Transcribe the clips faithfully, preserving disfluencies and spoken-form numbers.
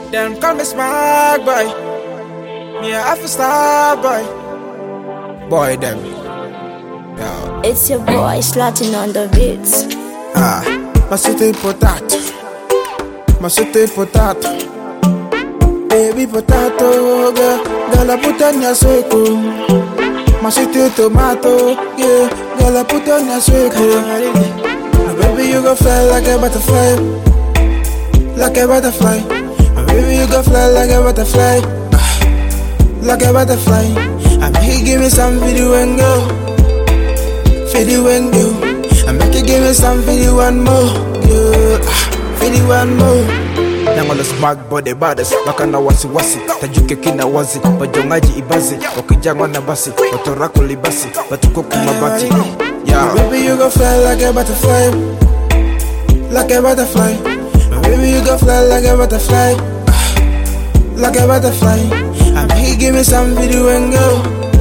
Them call me smart boy. Me a half a star boy. Boy them. Yeah. It's your boy slotting on the beats. Ah, ma sweet potato. Ma sweet potato. Baby potato, girl. Girl, I put on your circle. Ma sweet tomato, yeah. Girl, I put on your circle. Baby, you go fly like a butterfly. Like a butterfly. Baby, you go fly like a butterfly. Like a butterfly. I make you give me some video and go. Video and go. I make you give me some video one more. Yeah. Video one more. Nangolo smart body baddest. Wakana wasi wasi. Tajuke kina wazi. Bajongaji ibazi. Wakijangwa na basi. Watorako libasi. Batuko kumabati. Yeah. Baby, you go fly like a butterfly. Like a butterfly. Baby, you go fly like a butterfly. Like a butterfly. I make you give me some video and go.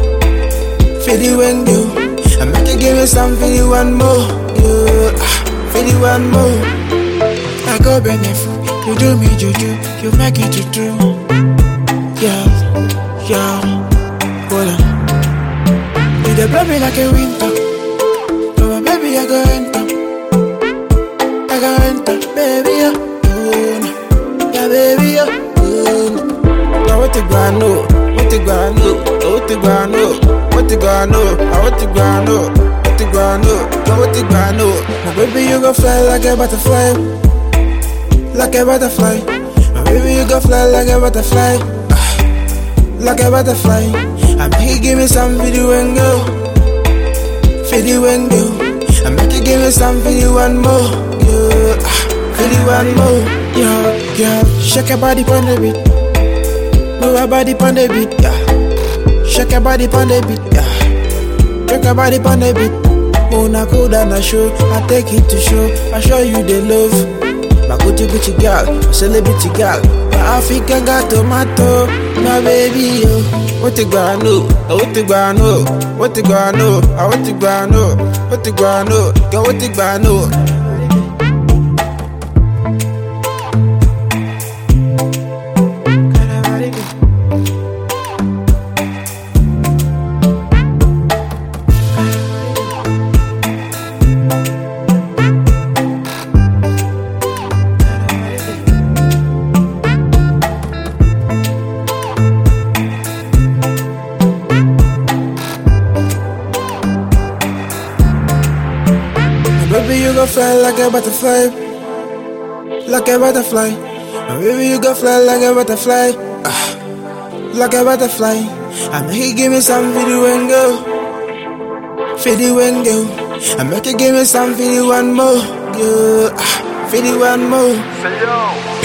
Video and go. I make you give me some video one more. Yeah. Video one more. I go benefit. You do me juju. You make it to true. Yeah. Yeah. Hold on. You dey blow me like a winter. Oh baby, I go enter. I go enter. Baby, yeah. Oh, yeah, baby, yeah. What you gonna know? What you gonna know? What you gonna know? What you gonna know? What you gonna know? What you gonna know? What you gonna know? My baby, you go fly like a butterfly. Like a butterfly. My baby, you go fly like a butterfly. Like a butterfly. I make you give me some video and go. Video and go. I make you give me some video one more. Yeah. Video one more. Yeah, yeah. Shake your body on the beat. Move your body pon the beat, yeah. Shake your body pon the beat, yeah. Shake your body pon the beat. Mona cool down a show, I take it to show. I show you the love. My Gucci Gucci girl, my celebrity girl. My African got tomato, my baby, yo. What you gonna know? What you gonna know? What you gonna know? What you gonna know? What you gonna know? Girl, what you gonna know? Baby, you go fly like a butterfly. Like a butterfly. Baby, you go fly like a butterfly. Ah, like a butterfly. I make you give me some video and go. Video and go. I make you give me some video one more. Yeah. Ah, video one more. Say yo.